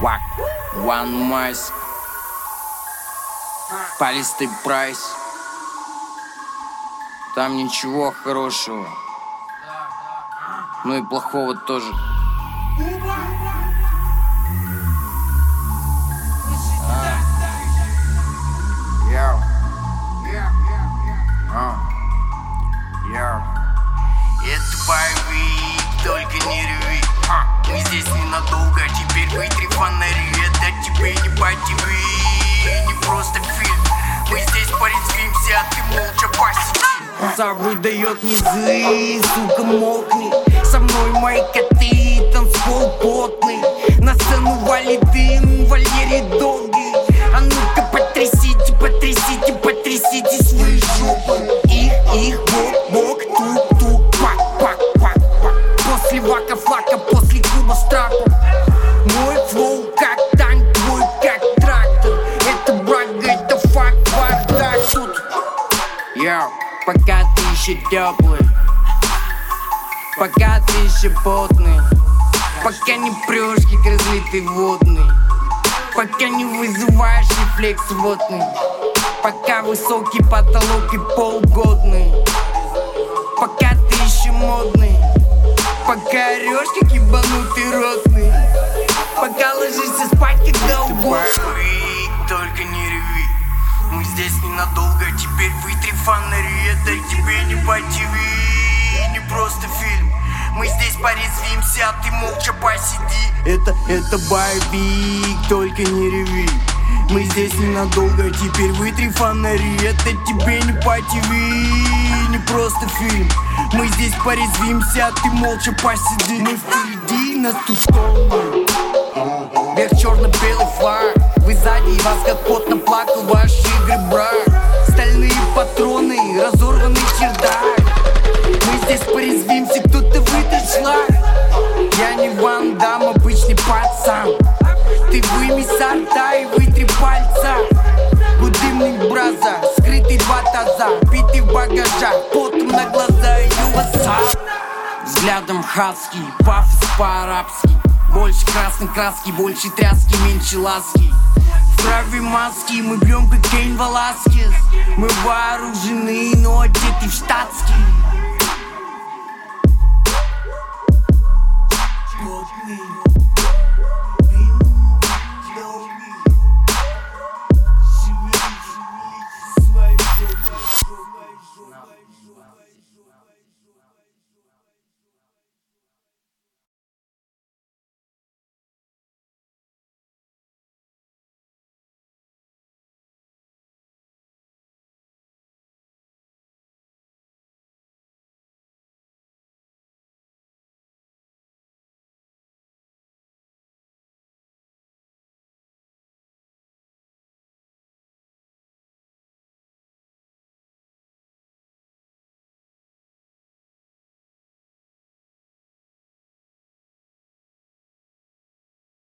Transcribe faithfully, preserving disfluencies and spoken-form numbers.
Вак, One Mask, Полистый прайс. Там ничего хорошего, ну и плохого тоже. Йоу. Йоу. Это боевик, только не реви. Мы здесь ненадолго, теперь вытри фонари. Это тебе не по ТВ, не просто фильм. Мы здесь порезвимся, а ты молча посиди. Сам выдает низы, сука, молкни. Со мной мои коты, танцпол потный. На сцену валит дым, Валерий долгий. А ну-ка потрясите, потрясите, потрясите свои жопы. Их, их, бок, бок, тук, тук, пак, пак, пак, пак. После вака, флака, после клуба страху. Мой флоу как танк, твой как трактор. Это брага, это факт, бардак тут. Йоу, пока ты еще теплый, пока ты еще потный, пока не прешь, как разлитый водный, пока не вызываешь рефлекс водный, пока высокий потолок и пол годный, пока ты еще модный, пока орешь, как ебанутый ротный, пока ложишься спать, когда угодно. Только не реви, мы здесь ненадолго, теперь вытри фонари. Это тебе не по ТВ, не просто фильм. Мы здесь порезвимся, а ты молча посиди. Это, это боевик, только не реви. Мы здесь ненадолго, теперь вытри фонари. Это тебе не по ТВ, не просто фильм. Мы здесь порезвимся, а ты молча посиди. Мы впереди, нас тут полно. Вверх черно-белый флаг. Вы сзади, и вас как кот наплакал. Ваши игры брак. Стальные патроны, разорванный чердак. Мы здесь порезвимся, кто-то вытрет шлак. Я не Ван Дам, обычный пацан. Ты выми со рта и вытри пальца. Будильник браза, скрытый два таза. Битый в багажах, потом на глаза ее васап. Взглядом хаски, пафос по-арабски. Больше красной краски, больше тряски, меньше ласки. В крови маски, мы бьем как Кейн Веласкес. Мы вооружены, но одеты в штатский.